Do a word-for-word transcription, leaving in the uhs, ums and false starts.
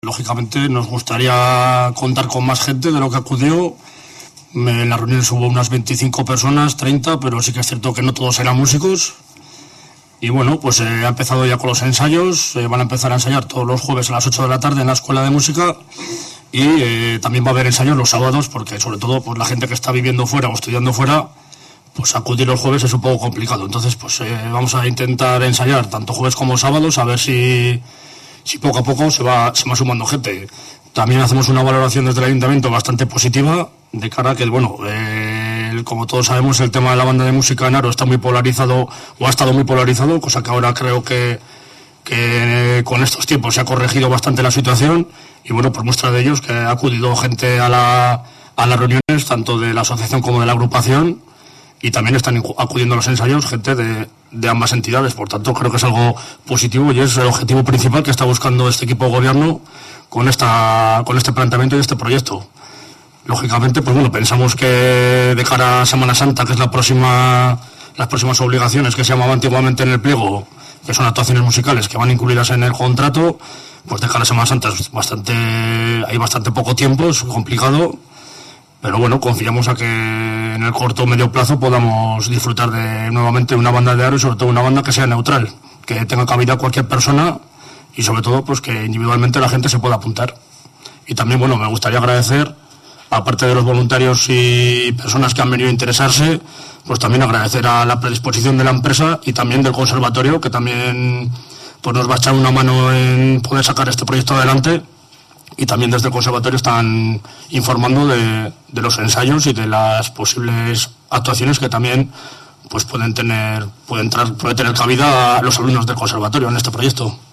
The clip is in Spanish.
Lógicamente nos gustaría contar con más gente de lo que acudió. En las reuniones hubo unas veinticinco personas, treinta, pero sí que es cierto que no todos eran músicos. Y bueno, pues eh, ha empezado ya con los ensayos, eh, van a empezar a ensayar todos los jueves a las ocho de la tarde en la Escuela de Música y eh, también va a haber ensayos los sábados porque sobre todo pues, la gente que está viviendo fuera o estudiando fuera, pues acudir los jueves es un poco complicado. Entonces pues eh, vamos a intentar ensayar tanto jueves como sábados a ver si... si poco a poco se va, se va sumando gente. También hacemos una valoración desde el Ayuntamiento bastante positiva, de cara a que, bueno, eh, como todos sabemos, el tema de la banda de música en Haro está muy polarizado, o ha estado muy polarizado, cosa que ahora creo que, que con estos tiempos se ha corregido bastante la situación, y bueno, por muestra de ellos que ha acudido gente a, la, a las reuniones, tanto de la asociación como de la agrupación, y también están acudiendo a los ensayos gente de, de ambas entidades. Por tanto, creo que es algo positivo y es el objetivo principal que está buscando este equipo de gobierno con esta con este planteamiento y este proyecto. Lógicamente, pues bueno, pensamos que de cara a Semana Santa, que es la próxima las próximas obligaciones que se llamaban antiguamente en el pliego, que son actuaciones musicales que van incluidas en el contrato, pues de cara a Semana Santa es bastante, hay bastante poco tiempo, es complicado. Pero bueno, confiamos a que en el corto o medio plazo podamos disfrutar de nuevamente una banda de Haro y sobre todo una banda que sea neutral, que tenga cabida cualquier persona y sobre todo pues que individualmente la gente se pueda apuntar. Y también, bueno, me gustaría agradecer, aparte de los voluntarios y personas que han venido a interesarse, pues también agradecer a la predisposición de la empresa y también del conservatorio, que también pues nos va a echar una mano en poder sacar este proyecto adelante. Y también desde el conservatorio están informando de, de los ensayos y de las posibles actuaciones que también pues pueden tener pueden entrar, puede tener cabida a los alumnos del conservatorio en este proyecto.